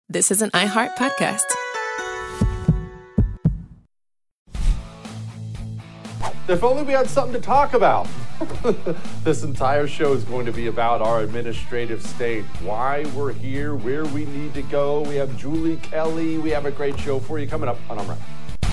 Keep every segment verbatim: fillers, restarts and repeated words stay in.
This is an iHeart podcast. If only we had something to talk about. This entire show is going to be about our administrative state, why we're here, where we need to go. We have Julie Kelly. We have a great show for you coming up on Unwrapped.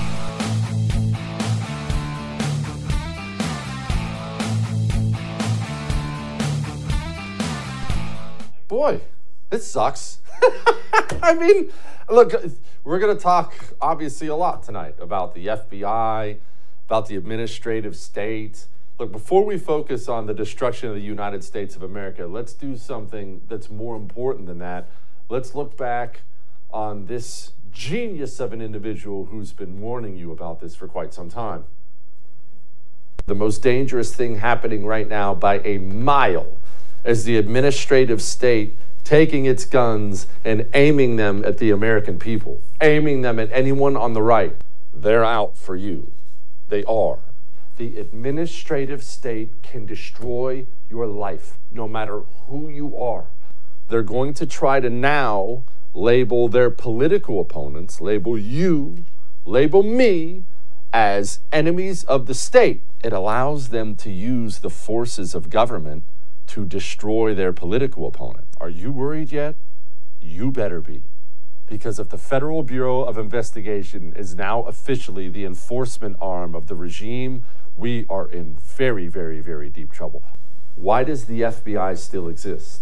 Boy, this sucks. I mean, look, we're going to talk obviously a lot tonight about the F B I, about the administrative state. Look, before we focus on the destruction of the United States of America, let's do something that's more important than that. Let's look back on this genius of an individual who's been warning you about this for quite some time. The most dangerous thing happening right now by a mile is the administrative state taking its guns and aiming them at the American people, aiming them at anyone on the right. They're out for you. They are. The administrative state can destroy your life, no matter who you are. They're going to try to now label their political opponents, label you, label me as enemies of the state. It allows them to use the forces of government to destroy their political opponent. Are you worried yet? You better be. Because if the Federal Bureau of Investigation is now officially the enforcement arm of the regime, we are in very, very, very deep trouble. Why does the F B I still exist?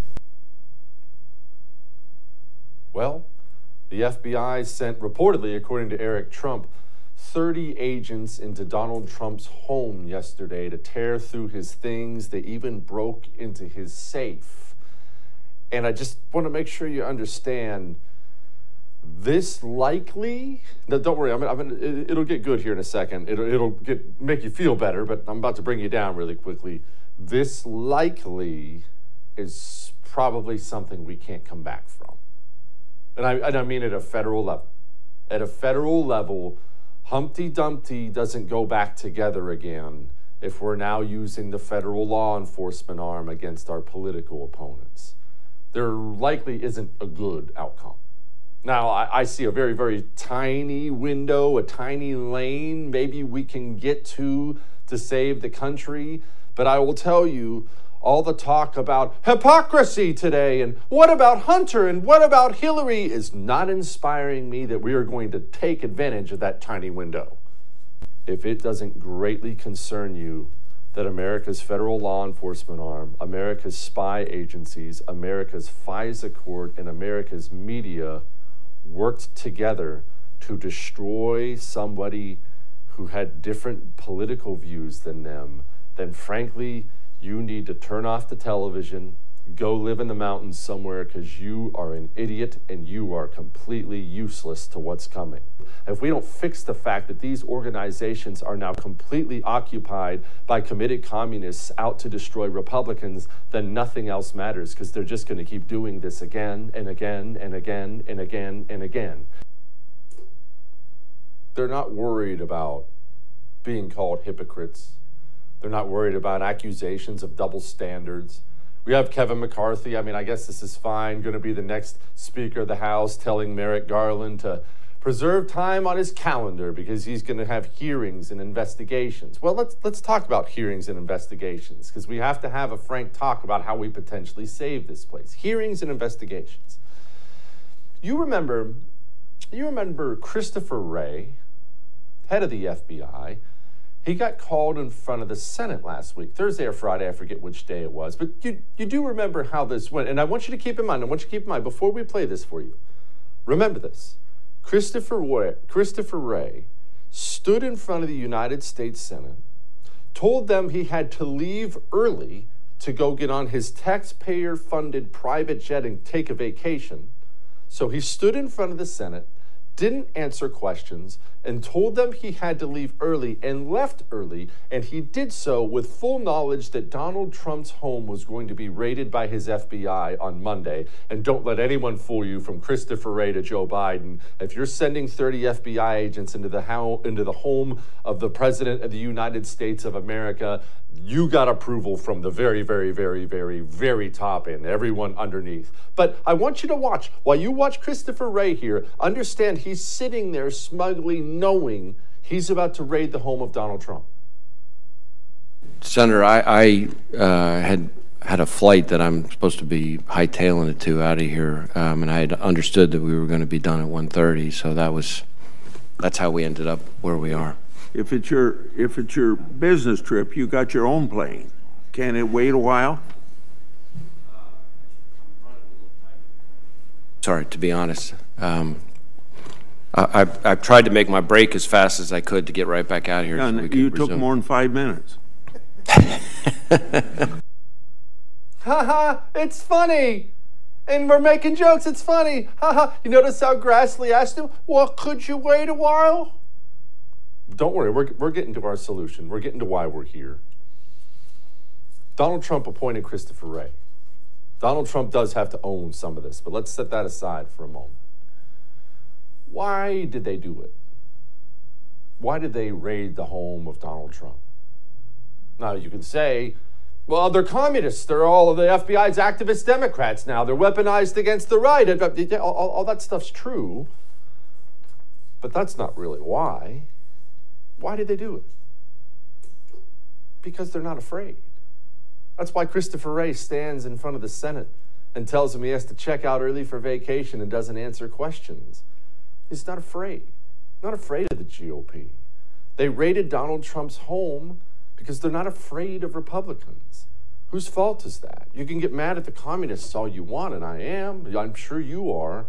Well, the F B I sent, reportedly, according to Eric Trump, thirty agents into Donald Trump's home yesterday to tear through his things. They even broke into his safe. And I just want to make sure you understand, this likely, no, don't worry, I'm, I'm, it, it'll get good here in a second. It'll, it'll get make you feel better, but I'm about to bring you down really quickly. This likely is probably something we can't come back from. And I, and I mean at a federal level. At a federal level, Humpty Dumpty doesn't go back together again if we're now using the federal law enforcement arm against our political opponents. There likely isn't a good outcome. Now, I, I see a very, very tiny window, a tiny lane maybe we can get to to save the country, but I will tell you, all the talk about hypocrisy today and what about Hunter and what about Hillary is not inspiring me that we are going to take advantage of that tiny window. If it doesn't greatly concern you that America's federal law enforcement arm, America's spy agencies, America's FISA court, and America's media worked together to destroy somebody who had different political views than them, then frankly, you need to turn off the television, go live in the mountains somewhere, because you are an idiot and you are completely useless to what's coming. If we don't fix the fact that these organizations are now completely occupied by committed communists out to destroy Republicans, then nothing else matters, because they're just going to keep doing this again and again and again and again and again. They're not worried about being called hypocrites. They're not worried about accusations of double standards. We have Kevin McCarthy. I mean, I guess this is fine. Going to be the next Speaker of the House telling Merrick Garland to preserve time on his calendar because he's going to have hearings and investigations. Well, let's let's talk about hearings and investigations, because we have to have a frank talk about how we potentially save this place. Hearings and investigations. You remember, you remember Christopher Wray, head of the F B I. He got called in front of the Senate last week, Thursday or Friday, I forget which day it was. But you, you do remember how this went. And I want you to keep in mind, I want you to keep in mind, before we play this for you, remember this. Christopher Wray, Christopher Wray stood in front of the United States Senate, told them he had to leave early to go get on his taxpayer-funded private jet and take a vacation. So he stood in front of the Senate, didn't answer questions, and told them he had to leave early and left early, and he did so with full knowledge that Donald Trump's home was going to be raided by his F B I on Monday. And don't let anyone fool you, from Christopher Wray to Joe Biden. If you're sending thirty F B I agents into the, ho- into the home of the President of the United States of America, you got approval from the very, very, very, very, very top and everyone underneath. But I want you to watch. While you watch Christopher Wray here, understand he's sitting there smugly knowing he's about to raid the home of Donald Trump. Senator, I, I uh, had had a flight that I'm supposed to be hightailing it to out of here, um, and I had understood that we were going to be done at one thirty, so that was that's how we ended up where we are. If it's your if it's your business trip, you got your own plane. Can it wait a while? Sorry, to be honest. Um, I, I've, I've tried to make my break as fast as I could to get right back out of here. Yeah, so we you could took resume. more than five minutes. Haha, it's funny. And we're making jokes, it's funny. Haha, you notice how Grassley asked him, well, could you wait a while? Don't worry, we're, we're getting to our solution. We're getting to why we're here. Donald Trump appointed Christopher Wray. Donald Trump does have to own some of this, but let's set that aside for a moment. Why did they do it? Why did they raid the home of Donald Trump? Now, you can say, well, they're communists. They're all of the F B I's activist Democrats now. They're weaponized against the right. All, all, all that stuff's true. But that's not really why. Why did they do it? Because they're not afraid. That's why Christopher Wray stands in front of the Senate and tells him he has to check out early for vacation and doesn't answer questions. He's not afraid. Not afraid of the G O P. They raided Donald Trump's home because they're not afraid of Republicans. Whose fault is that? You can get mad at the communists all you want, and I am. I'm sure you are.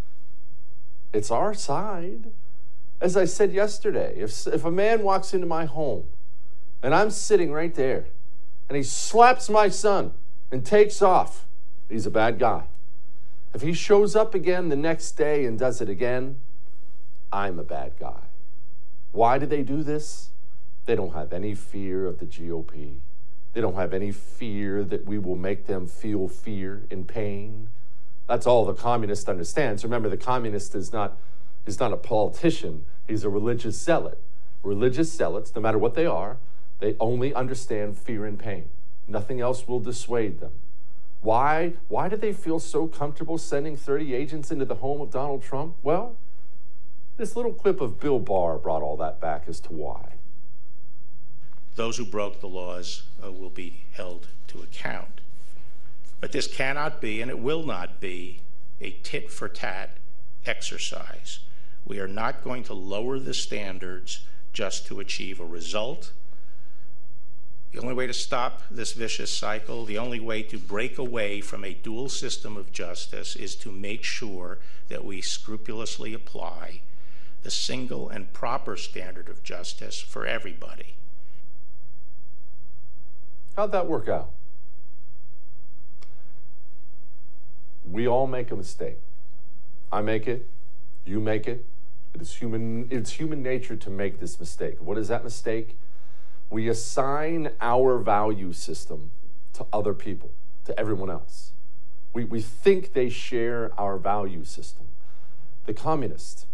It's our side. As I said yesterday, if, if a man walks into my home and I'm sitting right there and he slaps my son and takes off, he's a bad guy. If he shows up again the next day and does it again, I'm a bad guy. Why do they do this? They don't have any fear of the G O P. They don't have any fear that we will make them feel fear and pain. That's all the communist understands. Remember, the communist is not, is not a politician. He's a religious zealot. Religious zealots, no matter what they are, they only understand fear and pain. Nothing else will dissuade them. Why, why do they feel so comfortable sending thirty agents into the home of Donald Trump? Well, this little clip of Bill Barr brought all that back as to why. Those who broke the laws uh, will be held to account. But this cannot be, and it will not be, a tit-for-tat exercise. We are not going to lower the standards just to achieve a result. The only way to stop this vicious cycle, the only way to break away from a dual system of justice is to make sure that we scrupulously apply the single and proper standard of justice for everybody. How'd that work out? We all make a mistake. I make it, you make it. It is human, it's human nature to make this mistake. What is that mistake? We assign our value system to other people, to everyone else. We, we think they share our value system. The communist,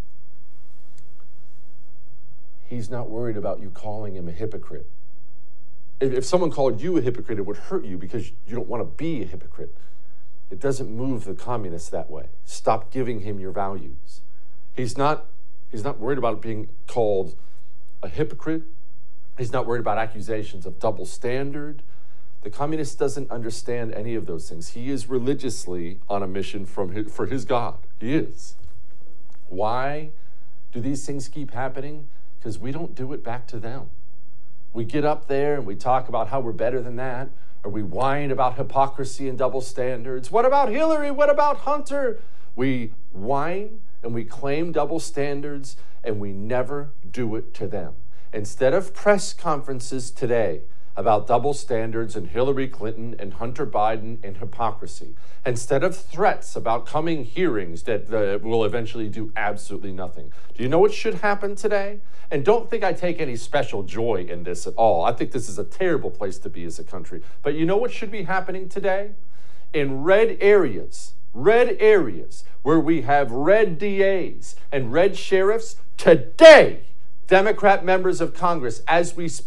he's not worried about you calling him a hypocrite. If, if someone called you a hypocrite, it would hurt you because you don't want to be a hypocrite. It doesn't move the communist that way. Stop giving him your values. He's not, he's not worried about being called a hypocrite. He's not worried about accusations of double standard. The communist doesn't understand any of those things. He is religiously on a mission from his, for his God. He is. Why do these things keep happening? Because we don't do it back to them. We get up there and we talk about how we're better than that, or we whine about hypocrisy and double standards. What about Hillary? What about Hunter? We whine and we claim double standards, and we never do it to them. Instead of press conferences today about double standards and Hillary Clinton and Hunter Biden and hypocrisy, instead of threats about coming hearings that uh, will eventually do absolutely nothing, do you know what should happen today? And don't think I take any special joy in this at all. I think this is a terrible place to be as a country. But you know what should be happening today? In red areas, red areas where we have red D As and red sheriffs, today, Democrat members of Congress, as we speak,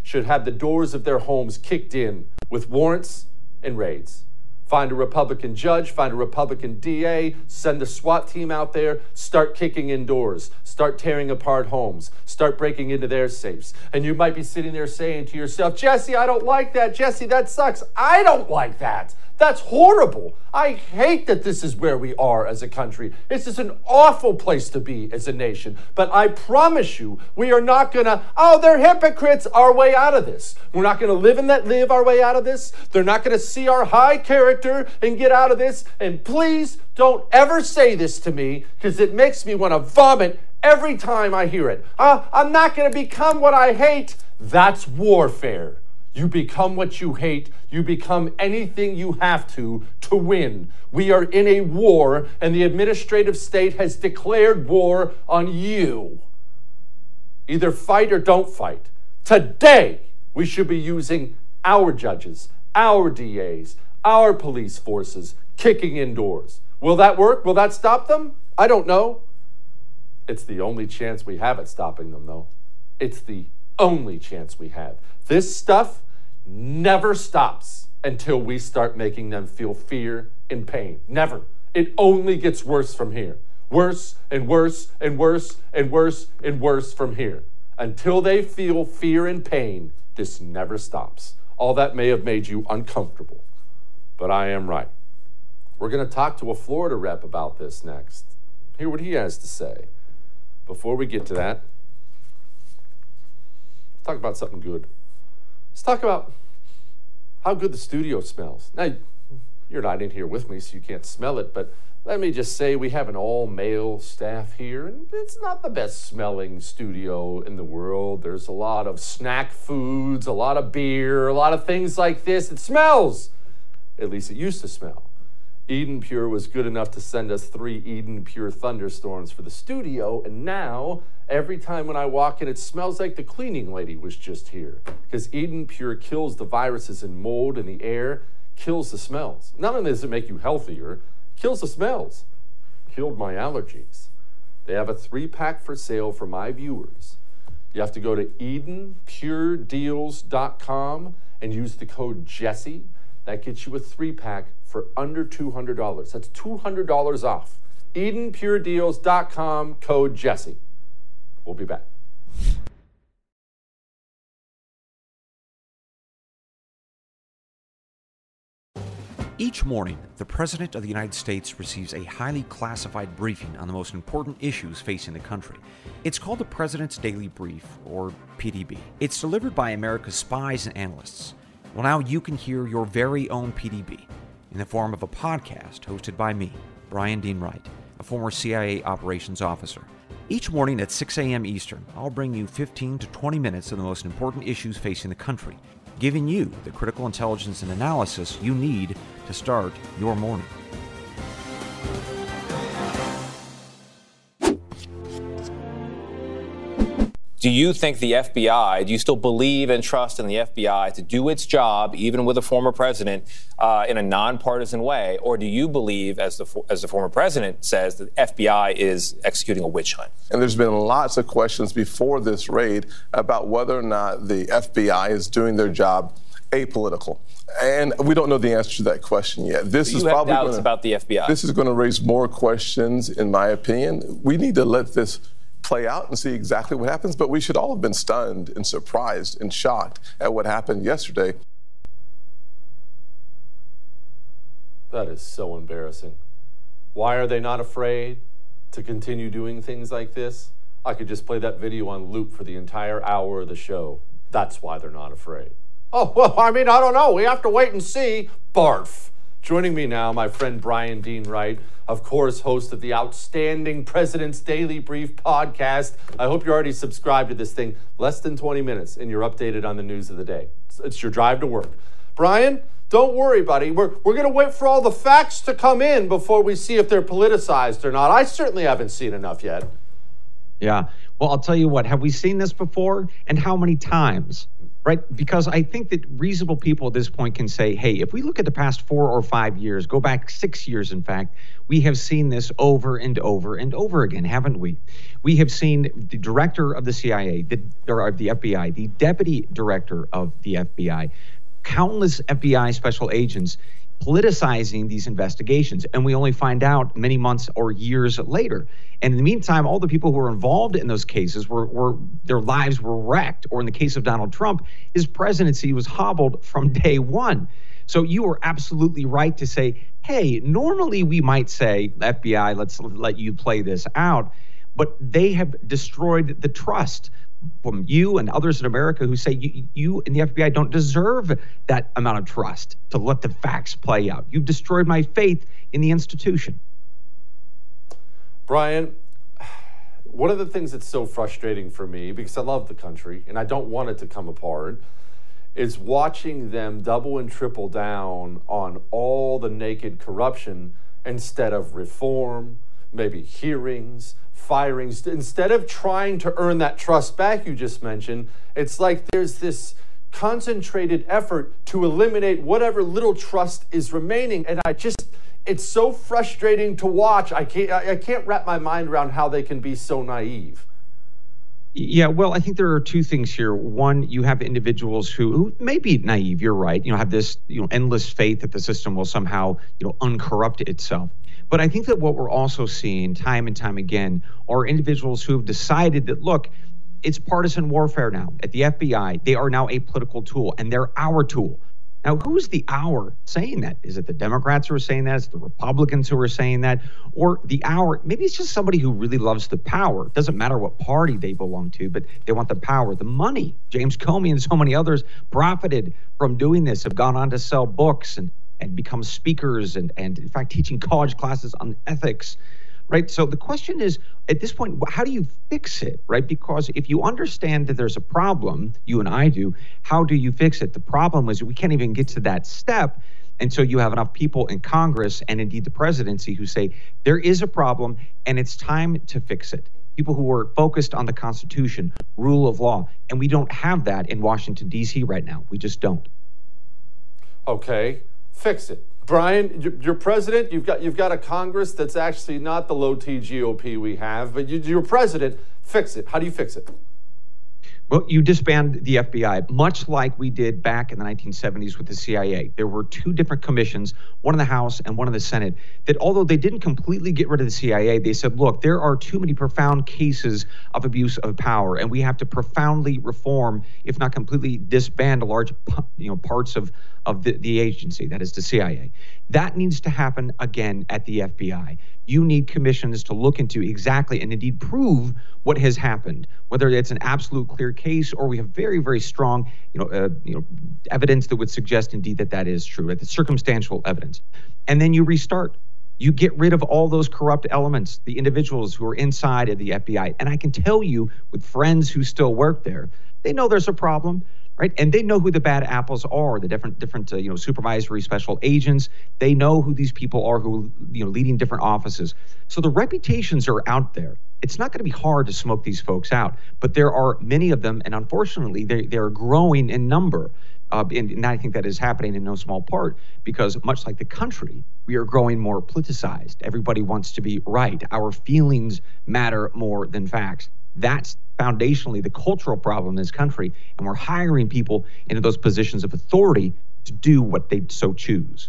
should have the doors of their homes kicked in with warrants and raids. Find a Republican judge, find a Republican D A, send the SWAT team out there, start kicking in doors, start tearing apart homes, start breaking into their safes. And you might be sitting there saying to yourself, Jesse, I don't like that. Jesse, that sucks. I don't like that. That's horrible. I hate that this is where we are as a country. This is an awful place to be as a nation. But I promise you, we are not going to, oh, they're hypocrites, our way out of this. We're not going to live and let live our way out of this. They're not going to see our high character and get out of this. And please don't ever say this to me, because it makes me want to vomit every time I hear it. Uh, I'm not going to become what I hate. That's warfare. You become what you hate. You become anything you have to to win. We are in a war, and the administrative state has declared war on you. Either fight or don't fight. Today, we should be using our judges, our D As, our police forces, kicking in doors. Will that work? Will that stop them? I don't know. It's the only chance we have at stopping them, though. It's the only chance we have. This stuff never stops until we start making them feel fear and pain. Never. It only gets worse from here. Worse and worse and worse and worse and worse from here. Until they feel fear and pain, this never stops. All that may have made you uncomfortable, but I am right. We're going to talk to a Florida rep about this next. Hear what he has to say. Before we get to that, let's talk about something good. Let's talk about how good the studio smells. Now, you're not in here with me, so you can't smell it, but let me just say we have an all-male staff here, and it's not the best smelling studio in the world. There's a lot of snack foods, a lot of beer, a lot of things like this. It smells. At least it used to smell. Eden Pure was good enough to send us three Eden Pure thunderstorms for the studio, and now every time when I walk in, it smells like the cleaning lady was just here, because Eden Pure kills the viruses and mold in the air, kills the smells. Not only does it make you healthier, kills the smells. Killed my allergies. They have a three-pack for sale for my viewers. You have to go to Eden Pure Deals dot com and use the code Jesse. That gets you a three-pack for under two hundred dollars. That's two hundred dollars off. Eden Pure Deals dot com, code Jesse. We'll be back. Each morning, the President of the United States receives a highly classified briefing on the most important issues facing the country. It's called the President's Daily Brief, or P D B. It's delivered by America's spies and analysts. Well, now you can hear your very own P D B in the form of a podcast hosted by me, Brian Dean Wright, a former C I A operations officer. Each morning at six a.m. Eastern, I'll bring you fifteen to twenty minutes of the most important issues facing the country, giving you the critical intelligence and analysis you need to start your morning. Do you think the F B I, do you still believe and trust in the F B I to do its job, even with a former president, uh, in a nonpartisan way? Or do you believe, as the as the former president says, that the F B I is executing a witch hunt? And there's been lots of questions before this raid about whether or not the F B I is doing their job apolitical. And we don't know the answer to that question yet. This you is have probably doubts gonna, about the F B I. This is going to raise more questions, in my opinion. We need to let this play out and see exactly what happens, but we should all have been stunned and surprised and shocked at what happened yesterday. That is so embarrassing. Why are they not afraid to continue doing things like this? I could just play that video on loop for the entire hour of the show. That's why they're not afraid. Oh, well, I mean, I don't know. We have to wait and see. Barf. Joining me now, my friend Brian Dean Wright, of course, host of the outstanding President's Daily Brief podcast. I hope you're already subscribed to this thing. Less than twenty minutes, and you're updated on the news of the day. It's your drive to work. Brian, don't worry, buddy. We're, we're going to wait for all the facts to come in before we see if they're politicized or not. I certainly haven't seen enough yet. Yeah. Well, I'll tell you what. Have we seen this before? And how many times? right? Because I think that reasonable people at this point can say, hey, if we look at the past four or five years, go back six years, in fact, we have seen this over and over and over again, haven't we? We have seen the director of the C I A, the, or of the F B I, the deputy director of the F B I, countless F B I special agents politicizing these investigations. And we only find out many months or years later. And in the meantime, all the people who were involved in those cases were, were their lives were wrecked. Or in the case of Donald Trump, his presidency was hobbled from day one. So you are absolutely right to say, hey, normally we might say, F B I, let's let you play this out. But they have destroyed the trust from you and others in America who say you, you and the F B I don't deserve that amount of trust to let the facts play out. You've destroyed my faith in the institution. Brian, one of the things that's so frustrating for me, because I love the country and I don't want it to come apart, is watching them double and triple down on all the naked corruption instead of reform, maybe hearings, firings. Instead of trying to earn that trust back you just mentioned, it's like there's this concentrated effort to eliminate whatever little trust is remaining. And I just, it's so frustrating to watch. I can't, I can't wrap my mind around how they can be so naive. Yeah, well, I think there are two things here. One, you have individuals who, who may be naive, you're right, you know, have this, you know, endless faith that the system will somehow, you know, uncorrupt itself. But I think that what we're also seeing time and time again are individuals who have decided that, look, it's partisan warfare now. At the F B I, they are now a political tool, and they're our tool. Now, who's the our saying that? Is it the Democrats who are saying that? Is it the Republicans who are saying that? Or the our, maybe it's just somebody who really loves the power. It doesn't matter what party they belong to, but they want the power, the money. James Comey and so many others profited from doing this, have gone on to sell books and, and become speakers and, and, in fact, teaching college classes on ethics. Right. So the question is, at this point, how do you fix it? Right. Because if you understand that there's a problem, you and I do, how do you fix it? The problem is we can't even get to that step until you have enough people in Congress and indeed the presidency who say there is a problem and it's time to fix it. People who are focused on the Constitution, rule of law. And we don't have that in Washington, D C right now. We just don't. Okay, fix it. Brian, you're president. You've got you've got a Congress that's actually not the low-T G O P we have, but you're president. Fix it. How do you fix it? Well, you disband the F B I, much like we did back in the nineteen seventies with the C I A. There were two different commissions, one in the House and one in the Senate, that although they didn't completely get rid of the C I A, they said, look, there are too many profound cases of abuse of power, and we have to profoundly reform, if not completely disband a large you know, parts of, of the, the agency, that is the C I A. That needs to happen again at the F B I. You need commissions to look into exactly and indeed prove what has happened, whether it's an absolute clear case or we have very, very strong, you know, uh, you know, evidence that would suggest indeed that that is true, right? The circumstantial evidence. And then you restart. You get rid of all those corrupt elements, the individuals who are inside of the F B I. And I can tell you with friends who still work there, they know there's a problem. Right. And they know who the bad apples are, the different different, uh, you know, supervisory special agents. They know who these people are who, you know, leading different offices. So the reputations are out there. It's not going to be hard to smoke these folks out. But there are many of them. And unfortunately, they, they're growing in number. Uh, and, and I think that is happening in no small part because much like the country, we are growing more politicized. Everybody wants to be right. Our feelings matter more than facts. That's foundationally the cultural problem in this country, and we're hiring people into those positions of authority to do what they so choose.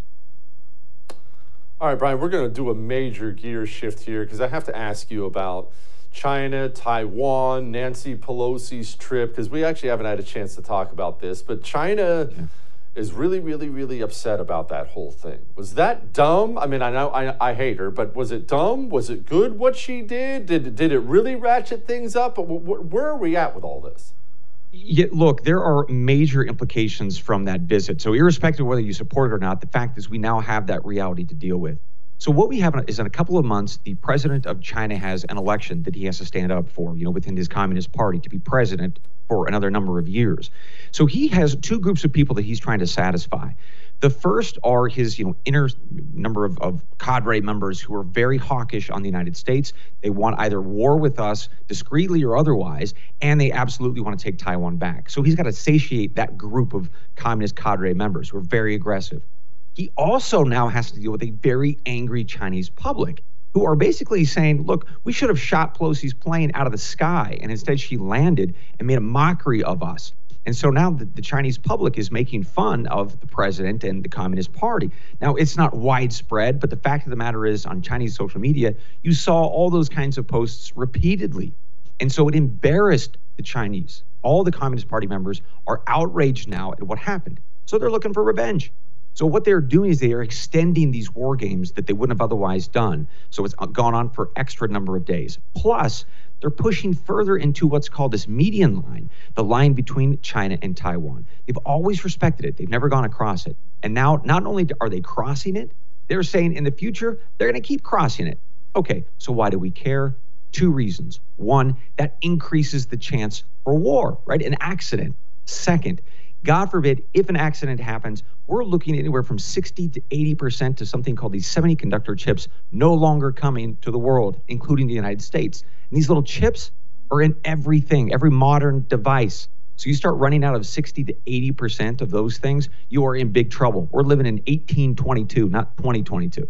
All right, Brian, we're going to do a major gear shift here because I have to ask you about China, Taiwan, Nancy Pelosi's trip, because we actually haven't had a chance to talk about this, but China yeah. is really, really, really upset about that whole thing. Was that dumb? I mean, I know I, I hate her, but was it dumb? Was it good what she did? Did, did it really ratchet things up? But w- w- where are we at with all this? Yeah, look, there are major implications from that visit. So irrespective of whether you support it or not, the fact is we now have that reality to deal with. So what we have is in a couple of months, the president of China has an election that he has to stand up for, you know, within his Communist Party to be president for another number of years. So he has two groups of people that he's trying to satisfy. The first are his, you know, inner number of, of cadre members who are very hawkish on the United States. They want either war with us, discreetly or otherwise, and they absolutely want to take Taiwan back. So he's got to satiate that group of communist cadre members who are very aggressive. He also now has to deal with a very angry Chinese public who are basically saying, look, we should have shot Pelosi's plane out of the sky, and instead she landed and made a mockery of us. And so now the, the Chinese public is making fun of the president and the Communist Party. Now, it's not widespread, but the fact of the matter is on Chinese social media, you saw all those kinds of posts repeatedly. And so it embarrassed the Chinese. All the Communist Party members are outraged now at what happened. So they're looking for revenge. So what they're doing is they are extending these war games that they wouldn't have otherwise done. So it's gone on for extra number of days. Plus, they're pushing further into what's called this median line, the line between China and Taiwan. They've always respected it. They've never gone across it. And now not only are they crossing it, they're saying in the future, they're going to keep crossing it. Okay, so why do we care? Two reasons. One, that increases the chance for war, right? An accident. Second, God forbid, if an accident happens, we're looking at anywhere from sixty to eighty percent to something called these semiconductor chips no longer coming to the world, including the United States. And these little chips are in everything, every modern device. So you start running out of sixty to eighty percent of those things, you are in big trouble. We're living in eighteen twenty-two, not twenty twenty-two.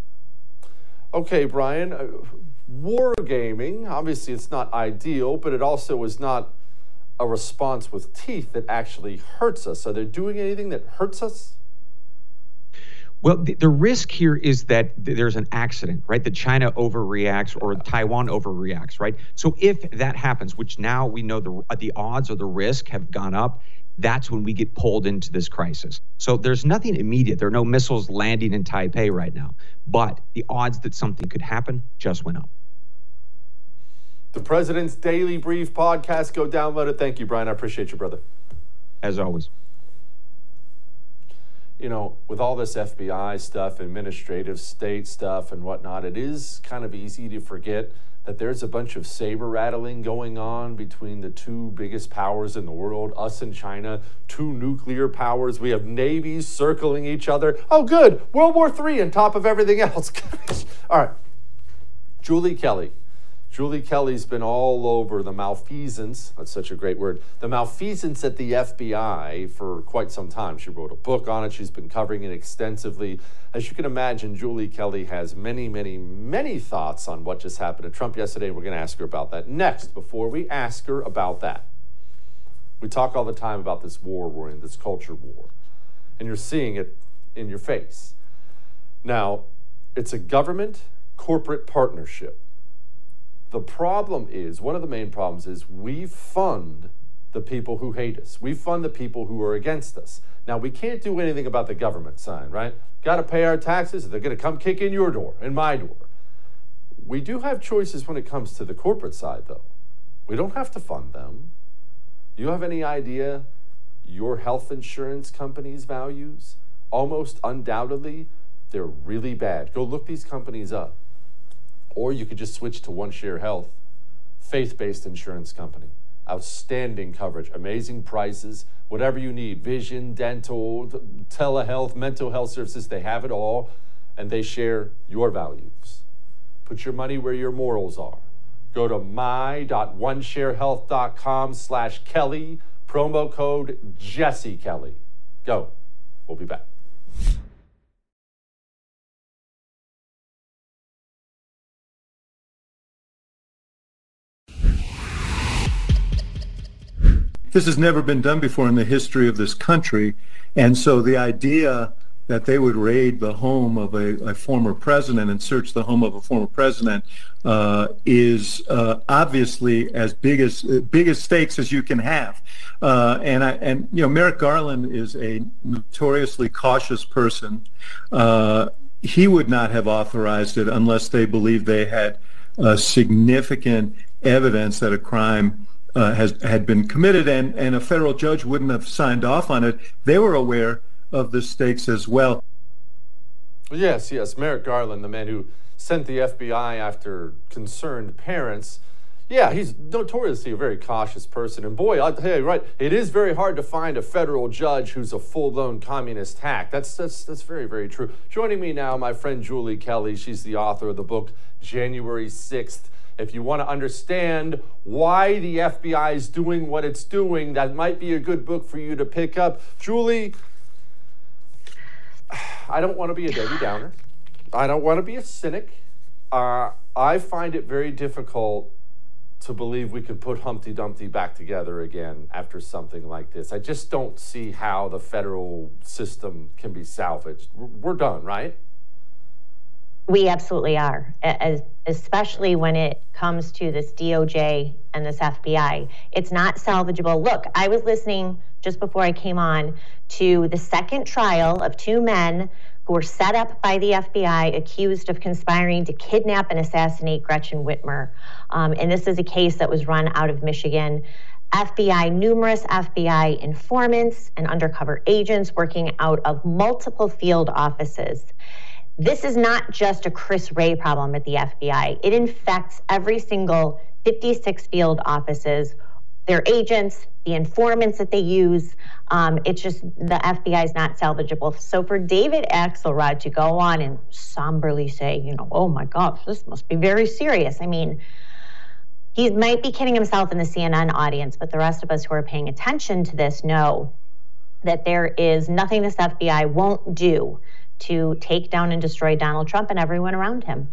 Okay, Brian, uh, war gaming, obviously it's not ideal, but it also is not a response with teeth that actually hurts us. Are they doing anything that hurts us? Well, the, the risk here is that th- there's an accident, right? That China overreacts or Taiwan overreacts, right? So if that happens, which now we know the, uh, the odds or the risk have gone up, that's when we get pulled into this crisis. So there's nothing immediate. There are no missiles landing in Taipei right now, but the odds that something could happen just went up. The President's Daily Brief podcast. Go download it. Thank you, Brian. I appreciate you, brother. As always. You know, with all this F B I stuff, administrative state stuff and whatnot, it is kind of easy to forget that there's a bunch of saber rattling going on between the two biggest powers in the world, us and China, two nuclear powers. We have navies circling each other. Oh, good. World War Three on top of everything else. All right. Julie Kelly. Julie Kelly's been all over the malfeasance, that's such a great word, the malfeasance at the F B I for quite some time. She wrote a book on it. She's been covering it extensively. As you can imagine, Julie Kelly has many, many, many thoughts on what just happened to Trump yesterday. We're going to ask her about that next. Before we ask her about that, we talk all the time about this war we're in, this culture war, and you're seeing it in your face. Now, it's a government-corporate partnership. The problem is, one of the main problems is we fund the people who hate us. We fund the people who are against us. Now, we can't do anything about the government side, right? Got to pay our taxes. They're going to come kick in your door, in my door. We do have choices when it comes to the corporate side, though. We don't have to fund them. You have any idea your health insurance company's values? Almost undoubtedly, they're really bad. Go look these companies up. Or you could just switch to One Share Health, faith-based insurance company. Outstanding coverage, amazing prices, whatever you need, vision, dental, telehealth, mental health services, they have it all, and they share your values. Put your money where your morals are. Go to my.onesharehealth.com slash Kelly, promo code Jesse Kelly. Go. We'll be back. This has never been done before in the history of this country. And so the idea that they would raid the home of a, a former president and search the home of a former president uh, is uh, obviously as big as uh, big as stakes as you can have. Uh, and I and you know Merrick Garland is a notoriously cautious person. Uh, he would not have authorized it unless they believed they had uh, significant evidence that a crime Uh, has had been committed, and, and a federal judge wouldn't have signed off on it. They were aware of the stakes as well. Yes, yes, Merrick Garland, the man who sent the F B I after concerned parents. Yeah, he's notoriously a very cautious person. And boy, I'll tell you, right, it is very hard to find a federal judge who's a full-blown communist hack. That's, that's, that's very, very true. Joining me now, my friend Julie Kelly. She's the author of the book, January sixth. If you want to understand why the F B I is doing what it's doing, that might be a good book for you to pick up. Julie, I don't want to be a Debbie Downer. I don't want to be a cynic. Uh, I find it very difficult to believe we could put Humpty Dumpty back together again after something like this. I just don't see how the federal system can be salvaged. We're done, right? We absolutely are, as, especially when it comes to this D O J and this F B I. It's not salvageable. Look, I was listening just before I came on to the second trial of two men who were set up by the F B I, accused of conspiring to kidnap and assassinate Gretchen Whitmer. Um, and this is a case that was run out of Michigan. F B I, numerous F B I informants and undercover agents working out of multiple field offices. This is not just a Chris Wray problem at the F B I. It infects every single fifty-six field offices, their agents, the informants that they use. Um, it's just the F B I is not salvageable. So for David Axelrod to go on and somberly say, you know, oh my gosh, this must be very serious. I mean, he might be kidding himself in the C N N audience, but the rest of us who are paying attention to this know that there is nothing this F B I won't do to take down and destroy Donald Trump and everyone around him.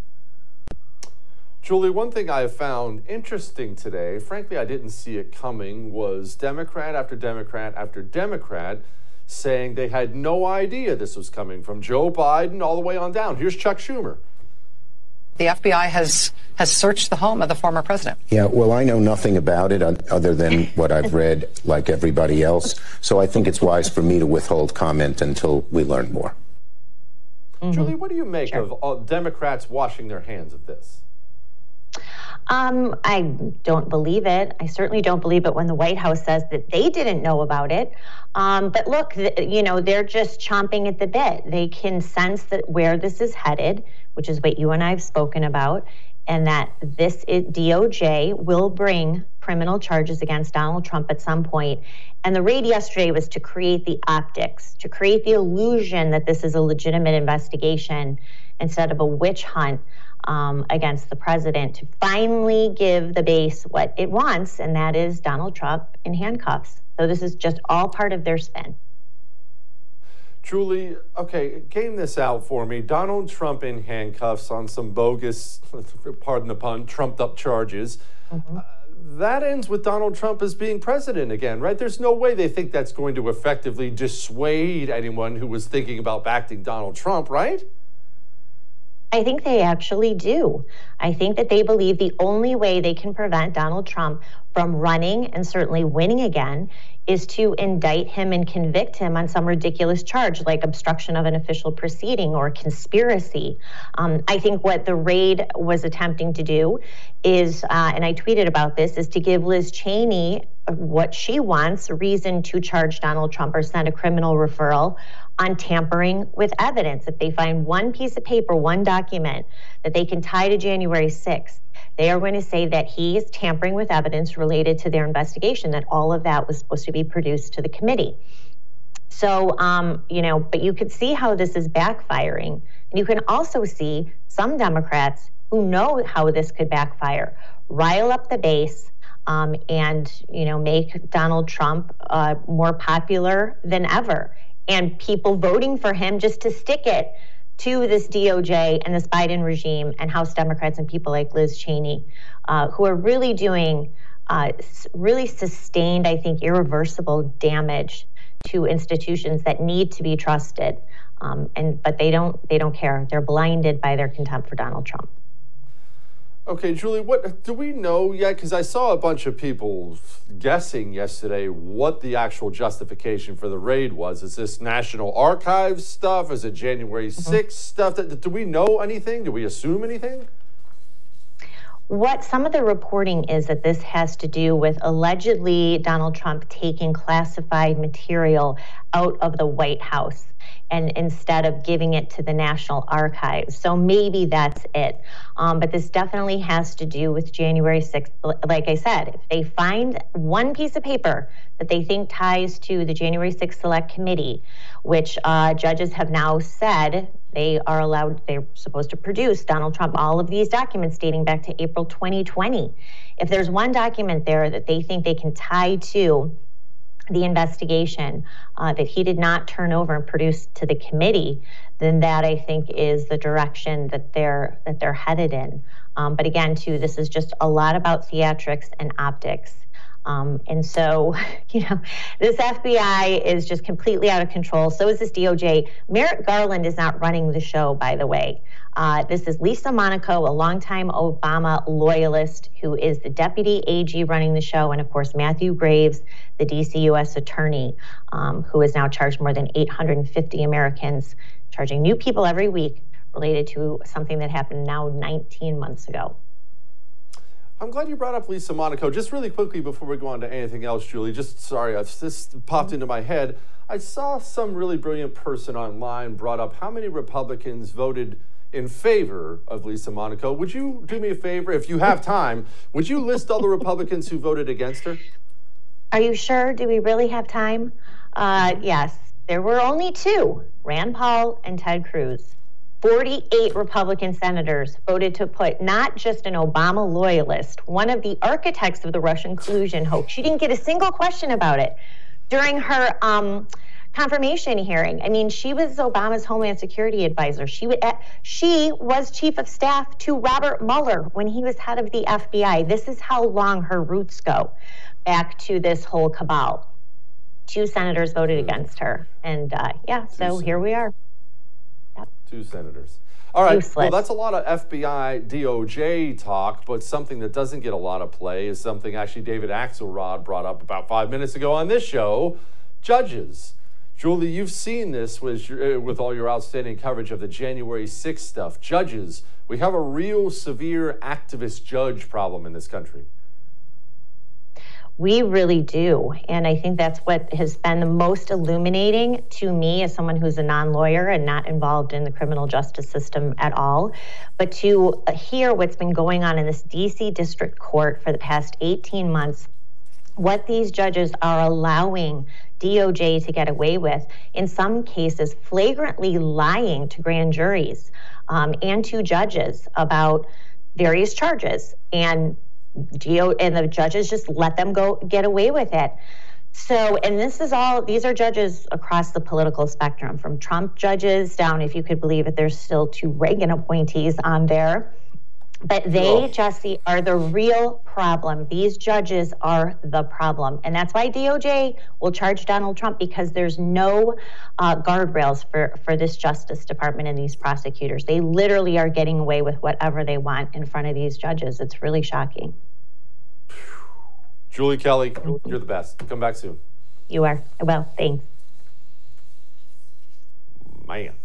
Julie, one thing I found interesting today, frankly, I didn't see it coming, was Democrat after Democrat after Democrat saying they had no idea this was coming, from Joe Biden all the way on down. Here's Chuck Schumer. The F B I has has searched the home of the former president. Yeah, well, I know nothing about it other than what I've read, like everybody else. So I think it's wise for me to withhold comment until we learn more. Mm-hmm. Julie, what do you make sure. of all Democrats washing their hands of this? Um, I don't believe it. I certainly don't believe it when the White House says that they didn't know about it. Um, but look, th- you know, they're just chomping at the bit. They can sense that where this is headed, which is what you and I have spoken about, and that this is, D O J will bring criminal charges against Donald Trump at some point. And the raid yesterday was to create the optics, to create the illusion that this is a legitimate investigation instead of a witch hunt Um, against the president, to finally give the base what it wants, and that is Donald Trump in handcuffs. So this is just all part of their spin. Julie, okay, game this out for me. Donald Trump in handcuffs on some bogus, pardon the pun, trumped up charges. Mm-hmm. Uh, that ends with Donald Trump as being president again, right? There's no way they think that's going to effectively dissuade anyone who was thinking about backing Donald Trump, right? I think they actually do. I think that they believe the only way they can prevent Donald Trump from running and certainly winning again is to indict him and convict him on some ridiculous charge like obstruction of an official proceeding or conspiracy. Um, I think what the raid was attempting to do is, uh, and I tweeted about this, is to give Liz Cheney what she wants, a reason to charge Donald Trump or send a criminal referral on tampering with evidence. If they find one piece of paper, one document that they can tie to January sixth, they are going to say that he is tampering with evidence related to their investigation, that all of that was supposed to be produced to the committee. So, um, you know, but you could see how this is backfiring. And you can also see some Democrats who know how this could backfire, rile up the base, um, and, you know, make Donald Trump uh, more popular than ever. And people voting for him just to stick it to this D O J and this Biden regime and House Democrats and people like Liz Cheney, uh, who are really doing uh, really sustained, I think, irreversible damage to institutions that need to be trusted. Um, and but they don't they don't care. They're blinded by their contempt for Donald Trump. Okay, Julie, what do we know yet? Because I saw a bunch of people guessing yesterday what the actual justification for the raid was. Is this National Archives stuff? Is it January sixth mm-hmm. stuff? Do we know anything? Do we assume anything? What some of the reporting is that this has to do with allegedly Donald Trump taking classified material out of the White House. and instead of giving it to the National Archives. So maybe that's it. Um, but this definitely has to do with January sixth. Like I said, if they find one piece of paper that they think ties to the January sixth Select Committee, which uh, judges have now said they are allowed, they're supposed to produce Donald Trump all of these documents dating back to April twenty twenty. If there's one document there that they think they can tie to the investigation uh, that he did not turn over and produce to the committee, then that I think is the direction that they're that they're headed in. Um, but again, too, this is just a lot about theatrics and optics. Um, and so, you know, this F B I is just completely out of control. So is this D O J. Merrick Garland is not running the show, by the way. Uh, this is Lisa Monaco, a longtime Obama loyalist, who is the deputy A G running the show, and of course Matthew Graves, the D C U S attorney, um, who has now charged more than eight hundred fifty Americans, charging new people every week related to something that happened now nineteen months ago. I'm glad you brought up Lisa Monaco. Just really quickly before we go on to anything else, Julie, just sorry, I've, this popped into my head. I saw some really brilliant person online brought up how many Republicans voted in favor of Lisa Monaco. Would you do me a favor, if you have time, would you list all the Republicans who voted against her? Are you sure? Do we really have time? Uh, yes, there were only two, Rand Paul and Ted Cruz. forty-eight Republican senators voted to put not just an Obama loyalist, one of the architects of the Russian collusion hoax. She didn't get a single question about it during her um, confirmation hearing. I mean, she was Obama's Homeland Security advisor. She, would, uh, she was chief of staff to Robert Mueller when he was head of the F B I. This is how long her roots go back to this whole cabal. Two senators voted against her. And uh, yeah, so here we are. Two senators. All right, Useless. well, that's a lot of F B I, D O J talk, but something that doesn't get a lot of play is something actually David Axelrod brought up about five minutes ago on this show, judges. Julie, you've seen this with, your, with all your outstanding coverage of the January sixth stuff. Judges, we have a real severe activist judge problem in this country. We really do. And I think that's what has been the most illuminating to me as someone who's a non-lawyer and not involved in the criminal justice system at all. But to hear what's been going on in this D C District Court for the past eighteen months, what these judges are allowing D O J to get away with, in some cases flagrantly lying to grand juries um, and to judges about various charges. And D O and the judges just let them go get away with it. So, and this is all, these are judges across the political spectrum, from Trump judges down, if you could believe it, there's still two Reagan appointees on there. But they, oh. Jesse, are the real problem. These judges are the problem. And that's why D O J will charge Donald Trump, because there's no uh, guardrails for, for this Justice Department and these prosecutors. They literally are getting away with whatever they want in front of these judges. It's really shocking. Julie Kelly, you're the best. Come back soon. You are. Well, thanks. Man.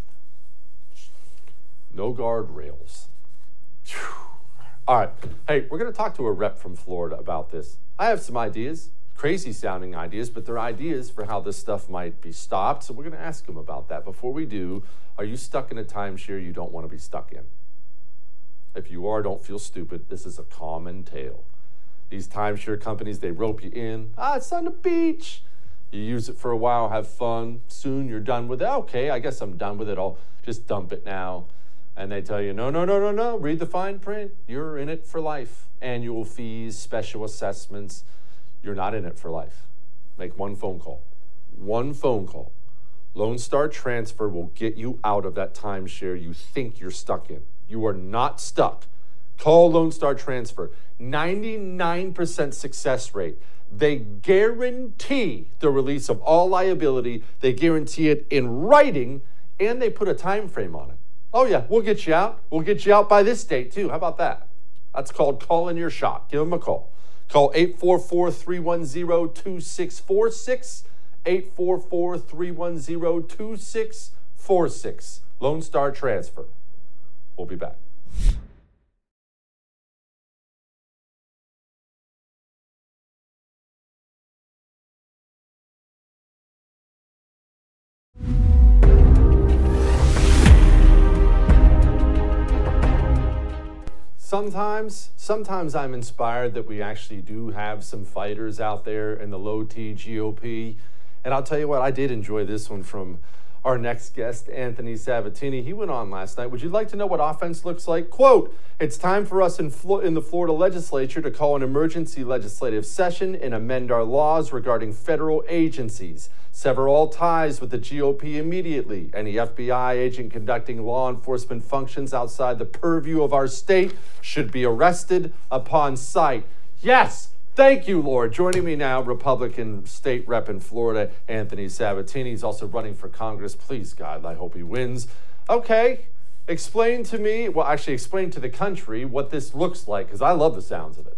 No guardrails. All right. Hey, we're going to talk to a rep from Florida about this. I have some ideas, crazy sounding ideas, but they're ideas for how this stuff might be stopped. So we're going to ask him about that. Before we do, are you stuck in a timeshare you don't want to be stuck in? If you are, don't feel stupid. This is a common tale. These timeshare companies, they rope you in. Ah, it's on the beach. You use it for a while, have fun. Soon you're done with it. Okay, I guess I'm done with it. I'll just dump it now. And they tell you, no, no, no, no, no. Read the fine print. You're in it for life. Annual fees, special assessments. You're not in it for life. Make one phone call. One phone call. Lone Star Transfer will get you out of that timeshare you think you're stuck in. You are not stuck. Call Lone Star Transfer. ninety-nine percent success rate. They guarantee the release of all liability. They guarantee it in writing, and they put a time frame on it. Oh yeah, we'll get you out. We'll get you out by this date too. How about that? That's called calling your shot. Give them a call. Call eight four four, three one zero, two six four six, eight four four, three one zero, two six four six. Lone Star Transfer. We'll be back. sometimes, sometimes I'm inspired that we actually do have some fighters out there in the low-T G O P. And I'll tell you what, I did enjoy this one from our next guest, Anthony Sabatini. He went on last night. Would you like to know what offense looks like? Quote, it's time for us in, Flo- in the Florida legislature to call an emergency legislative session and amend our laws regarding federal agencies. Sever all ties with the G O P immediately. Any F B I agent conducting law enforcement functions outside the purview of our state should be arrested upon sight. Yes! Thank you, Lord. Joining me now, Republican state rep in Florida, Anthony Sabatini. He's also running for Congress. Please, God, I hope he wins. Okay, explain to me, well, actually explain to the country what this looks like, because I love the sounds of it.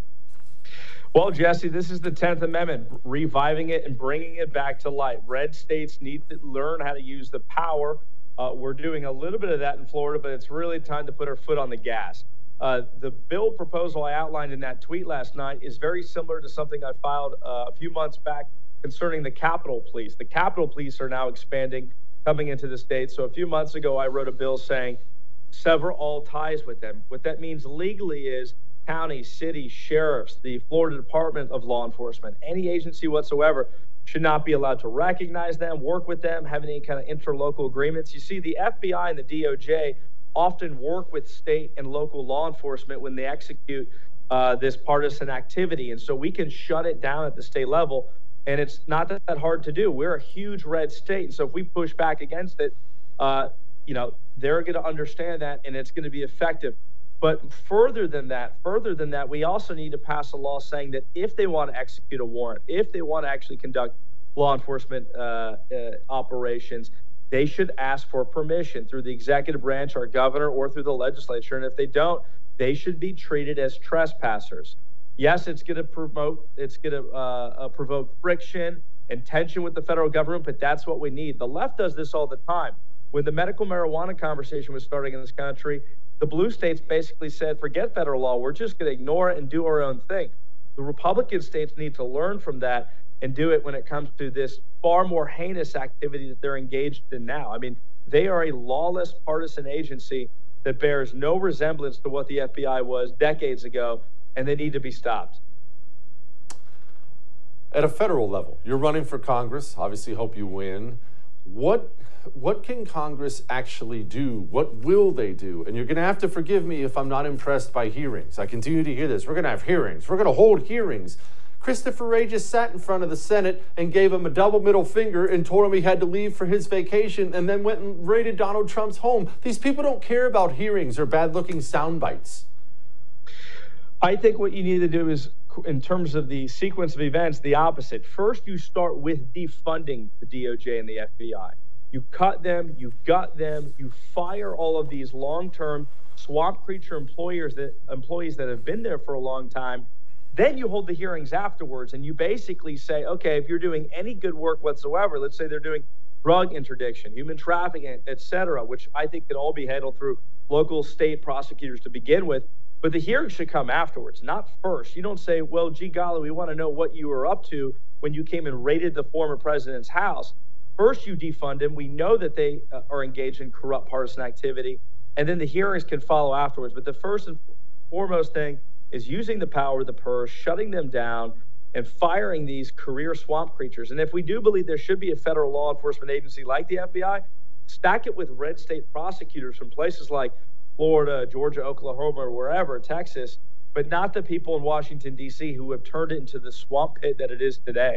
Well, Jesse, this is the tenth Amendment, reviving it and bringing it back to light. Red states need to learn how to use the power. Uh, we're doing a little bit of that in Florida, but it's really time to put our foot on the gas. Uh, the bill proposal I outlined in that tweet last night is very similar to something I filed uh, a few months back concerning the Capitol Police. The Capitol Police are now expanding, coming into the state. So a few months ago, I wrote a bill saying, sever all ties with them. What that means legally is counties, cities, sheriffs, the Florida Department of Law Enforcement, any agency whatsoever should not be allowed to recognize them, work with them, have any kind of interlocal agreements. You see, the F B I and the D O J often work with state and local law enforcement when they execute uh, this partisan activity. And so we can shut it down at the state level, and it's not that, that hard to do. We're a huge red state, and so if we push back against it, uh, you know, they're going to understand that, and it's going to be effective. But further than that, further than that, we also need to pass a law saying that if they want to execute a warrant, if they want to actually conduct law enforcement uh, uh, operations, they should ask for permission through the executive branch, our governor, or through the legislature. And if they don't, they should be treated as trespassers. Yes, it's going to promote, it's going to uh, uh, provoke friction and tension with the federal government, but that's what we need. The left does this all the time. When the medical marijuana conversation was starting in this country, the blue states basically said, forget federal law, we're just going to ignore it and do our own thing. The Republican states need to learn from that and do it when it comes to this far more heinous activity that they're engaged in now. I mean, they are a lawless partisan agency that bears no resemblance to what the F B I was decades ago, and they need to be stopped. At a federal level, you're running for Congress, obviously hope you win. What what can Congress actually do? What will they do? And you're going to have to forgive me if I'm not impressed by hearings. I continue to hear this. We're going to have hearings. We're going to hold hearings. Christopher Wray just sat in front of the Senate and gave him a double middle finger and told him he had to leave for his vacation and then went and raided Donald Trump's home. These people don't care about hearings or bad-looking sound bites. I think what you need to do is, in terms of the sequence of events, the opposite. First, you start with defunding the D O J and the F B I. You cut them, you gut them, you fire all of these long-term swamp creature employers that employees that have been there for a long time. Then you hold the hearings afterwards, and you basically say, okay, if you're doing any good work whatsoever, let's say they're doing drug interdiction, human trafficking, et cetera, which I think could all be handled through local state prosecutors to begin with. But the hearings should come afterwards, not first. You don't say, well, gee golly, we want to know what you were up to when you came and raided the former president's house. First, you defund him. We know that they uh, are engaged in corrupt partisan activity, and then the hearings can follow afterwards. But the first and foremost thing is using the power of the purse, shutting them down, and firing these career swamp creatures. And if we do believe there should be a federal law enforcement agency like the F B I, stack it with red state prosecutors from places like Florida, Georgia, Oklahoma, or wherever, Texas, but not the people in Washington, D C who have turned it into the swamp pit that it is today.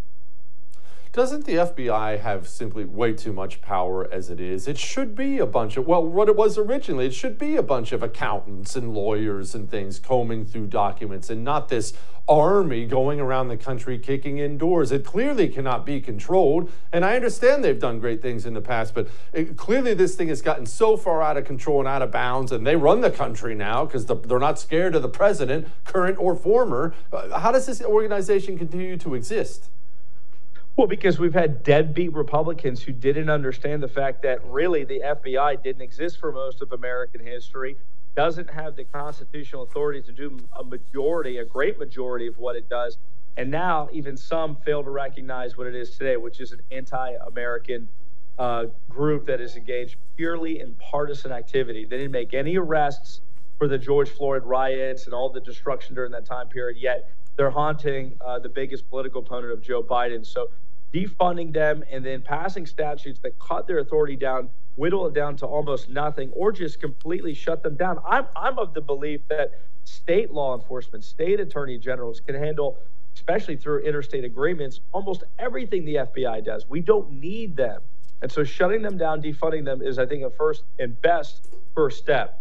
Doesn't the F B I have simply way too much power as it is? It should be a bunch of, well, what it was originally, it should be a bunch of accountants and lawyers and things combing through documents and not this army going around the country kicking in doors. It clearly cannot be controlled. And I understand they've done great things in the past, but it, clearly this thing has gotten so far out of control and out of bounds, and they run the country now because the, they're not scared of the president, current or former. Uh, how does this organization continue to exist? Well, because we've had deadbeat Republicans who didn't understand the fact that really the F B I didn't exist for most of American history, doesn't have the constitutional authority to do a majority, a great majority of what it does. And now even some fail to recognize what it is today, which is an anti-American uh, group that is engaged purely in partisan activity. They didn't make any arrests. for the George Floyd riots and all the destruction during that time period, yet they're haunting uh, the biggest political opponent of Joe Biden. So defunding them and then passing statutes that cut their authority down, whittle it down to almost nothing, or just completely shut them down. I'm, I'm of the belief that state law enforcement, state attorney generals can handle, especially through interstate agreements, almost everything the F B I does. We don't need them. And so shutting them down, defunding them is, I think, a first and best first step.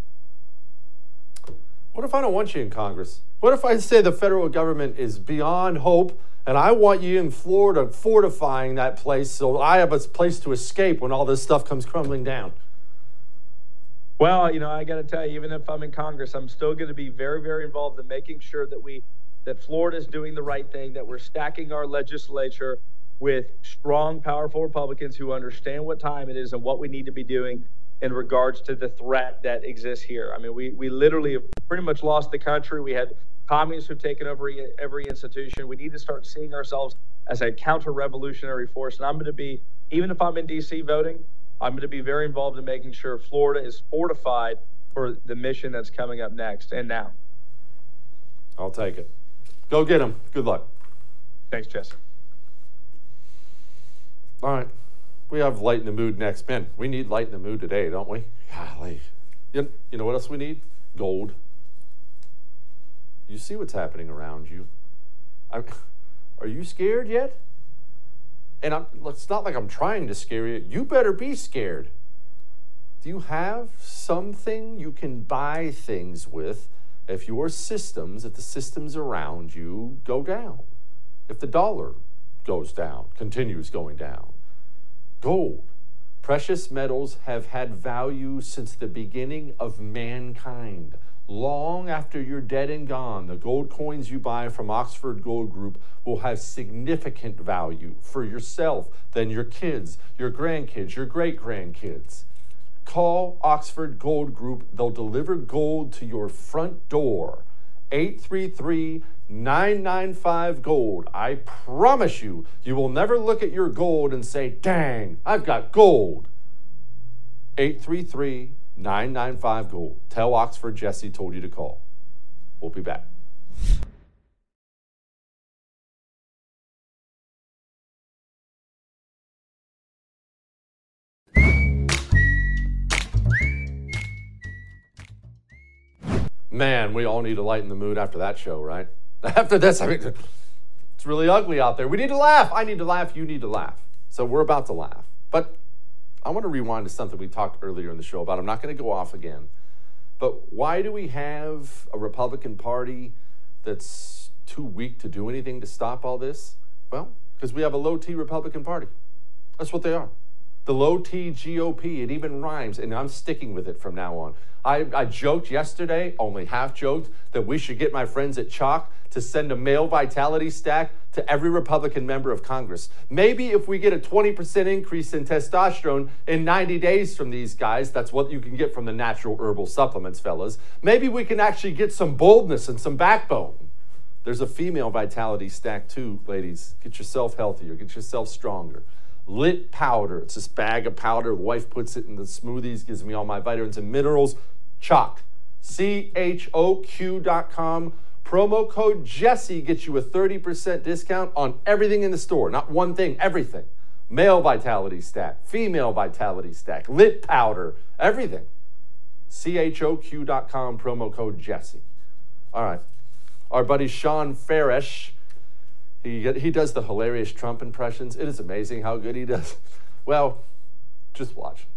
What if I don't want you in Congress? What if I say the federal government is beyond hope and I want you in Florida fortifying that place so I have a place to escape when all this stuff comes crumbling down? Well, you know, I got to tell you, even if I'm in Congress, I'm still going to be very, very involved in making sure that we, that Florida is doing the right thing, that we're stacking our legislature with strong, powerful Republicans who understand what time it is and what we need to be doing in regards to the threat that exists here. I mean, we, we literally have pretty much lost the country. We had communists who've taken over every, every institution. We need to start seeing ourselves as a counter-revolutionary force. And I'm going to be, even if I'm in D C voting, I'm going to be very involved in making sure Florida is fortified for the mission that's coming up next and now. I'll take it. Go get them. Good luck. Thanks, Jesse. All right. We have light in the mood next. Man, we need light in the mood today, don't we? Golly. You, you know what else we need? Gold. You see what's happening around you. I'm, are you scared yet? And I'm, it's not like I'm trying to scare you. You better be scared. Do you have something you can buy things with if your systems, if the systems around you go down? If the dollar goes down, continues going down? Gold. Precious metals have had value since the beginning of mankind. Long after you're dead and gone, the gold coins you buy from Oxford Gold Group will have significant value for yourself, then your kids, your grandkids, your great-grandkids. Call Oxford Gold Group. They'll deliver gold to your front door. eight three three, nine nine five, GOLD. I promise you, you will never look at your gold and say, dang, I've got gold. eight three three, nine nine five, GOLD. Tell Oxford Jesse told you to call. We'll be back. Man, we all need to lighten the mood after that show, right? After this, I mean, it's really ugly out there. We need to laugh. I need to laugh. You need to laugh. So we're about to laugh. But I want to rewind to something we talked earlier in the show about. I'm not going to go off again. But why do we have a Republican Party that's too weak to do anything to stop all this? Well, because we have a low-T Republican Party. That's what they are. The low-T G O P. It even rhymes, and I'm sticking with it from now on. I, I joked yesterday, only half joked, that we should get my friends at Chalk to send a male vitality stack to every Republican member of Congress. Maybe if we get a twenty percent increase in testosterone in ninety days from these guys, that's what you can get from the natural herbal supplements, fellas, maybe we can actually get some boldness and some backbone. There's a female vitality stack too, ladies. Get yourself healthier, get yourself stronger. Lit powder. It's this bag of powder. The wife puts it in the smoothies, gives me all my vitamins and minerals. Chalk. C H O Q dot com. Promo code Jesse gets you a thirty percent discount on everything in the store. Not one thing, everything. Male vitality stack, female vitality stack, lit powder, everything. C H O Q dot com, promo code Jesse. All right. Our buddy Sean Farish, he, he does the hilarious Trump impressions. It is amazing how good he does. Well, just watch.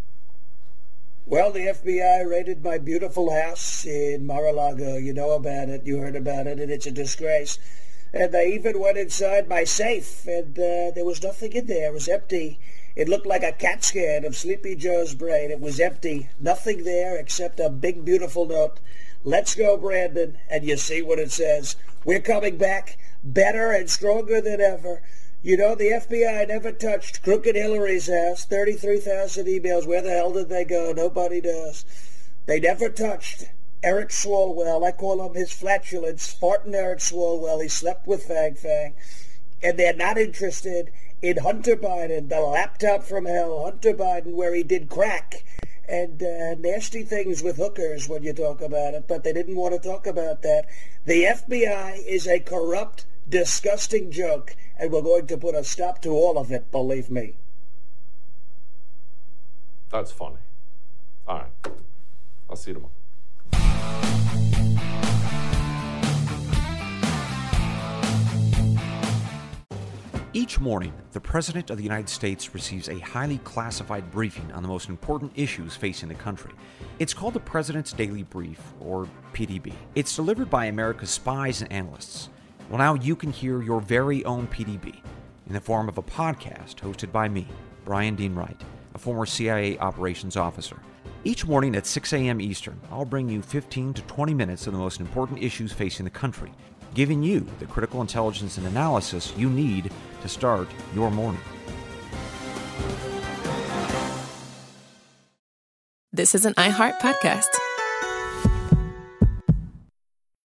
Well, the F B I raided my beautiful house in Mar-a-Lago. You know about it. You heard about it, and it's a disgrace. And they even went inside my safe, and uh, there was nothing in there. It was empty. It looked like a CAT scan of Sleepy Joe's brain. It was empty. Nothing there except a big, beautiful note. Let's go, Brandon. And you see what it says. We're coming back better and stronger than ever. You know, the F B I never touched Crooked Hillary's house. thirty-three thousand emails. Where the hell did they go? Nobody does. They never touched Eric Swalwell. I call him his flatulence. Spartan Eric Swalwell. He slept with Fang Fang. And they're not interested in Hunter Biden, the laptop from hell, Hunter Biden, where he did crack and uh, nasty things with hookers when you talk about it, but they didn't want to talk about that. The F B I is a corrupt, disgusting joke, and we're going to put a stop to all of it, believe me. That's funny. All right. I'll see you tomorrow. Each morning, the President of the United States receives a highly classified briefing on the most important issues facing the country. It's called the President's Daily Brief, or P D B. It's delivered by America's spies and analysts. Well, now you can hear your very own P D B in the form of a podcast hosted by me, Brian Dean Wright, a former C I A operations officer. Each morning at six a.m. Eastern, I'll bring you fifteen to twenty minutes of the most important issues facing the country, giving you the critical intelligence and analysis you need to start your morning. This is an iHeart podcast.